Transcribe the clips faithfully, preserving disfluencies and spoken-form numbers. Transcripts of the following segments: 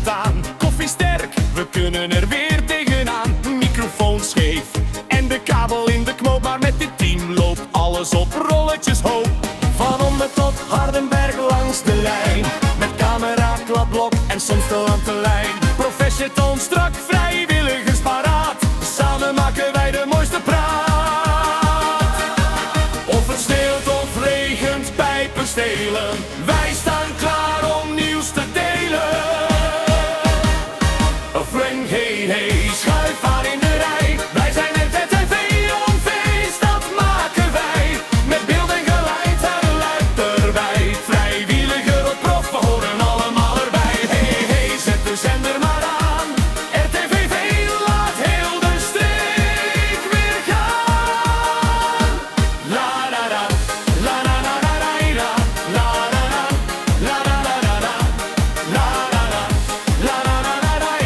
staat aan. Koffie sterk, we kunnen er weer tegenaan. Microfoon scheef en de kabel in de knoop. Maar met dit team loopt alles op rolletjes hoop. Van Ommen tot Hardenberg langs de lijn. Met camera, kladblok en soms de lijn. Professie toont strak, vrijwilligers paraat. Samen maken wij de mooiste praat. Of het sneeuwt of regent, pijpen stelen. Wij staan klaar om nieuws te delen. Frank, hey, hey, schuif aan in de rij. Wij zijn R T T V, een feest, dat maken wij. Met beeld en geluid, en luid erbij. Vrijwilliger of prof, we horen allemaal erbij. Hey, hey, zet de zender maar aan. R T V V, laat heel de streek weer gaan. La la la, la la la la la, la la la, la la la la la, la la la, la la la la la.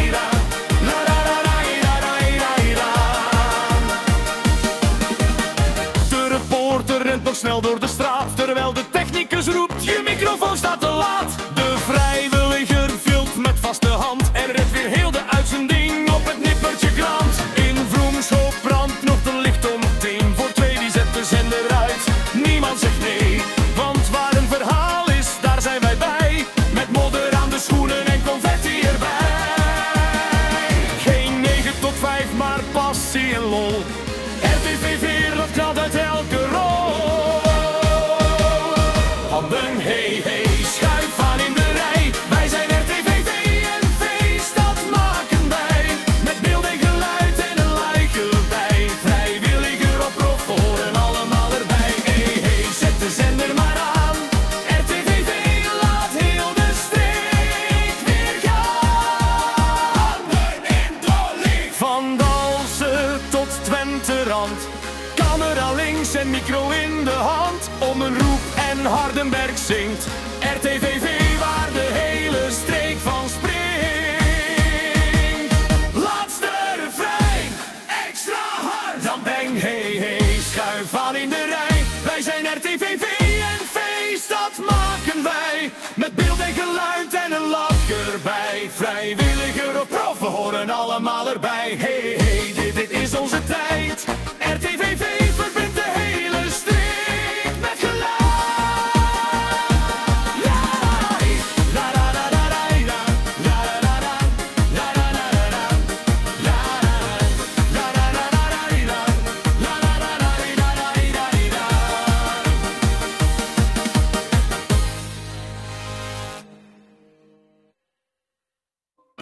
De reporter rent nog snel door de straat, terwijl de technicus roept: je microfoon staat te laat. De vrijwilliger vult met vaste hand en redt weer heel de uitzending op het nippertje krant. In Vroomschop brandt nog de licht om tien voor twee, die zet de zender uit. Niemand zegt nee, want waar een verhaal is, daar zijn wij bij. Met modder aan de schoenen en confetti erbij. Geen negen tot vijf, maar passie en lol. R T V V, dat knalt uit elke rol. Handen, hey, hey, schuif aan in de rij. Wij zijn R T V V, een feest, dat maken wij. Met beeld en geluid en een like erbij. Vrijwilliger of prof, we horen allemaal erbij. Hey, hey, zet de zender maar aan. R T V V, laat heel de streek weer gaan. Van Dalsen tot Twente-rand. Camera links en micro in de hand. Ommen roep en Hardenberg zingt. R T V V, waar de hele streek van springt. Laatste refrein, extra hard. Dan bang, hey, hey, schuif aan in de rij. Wij zijn R T V V, een feest, dat maken wij. Met beeld en geluid en een lach erbij. Vrijwilliger of prof, we horen allemaal erbij. Hey, hey, dit, dit is onze tijd. R T V V.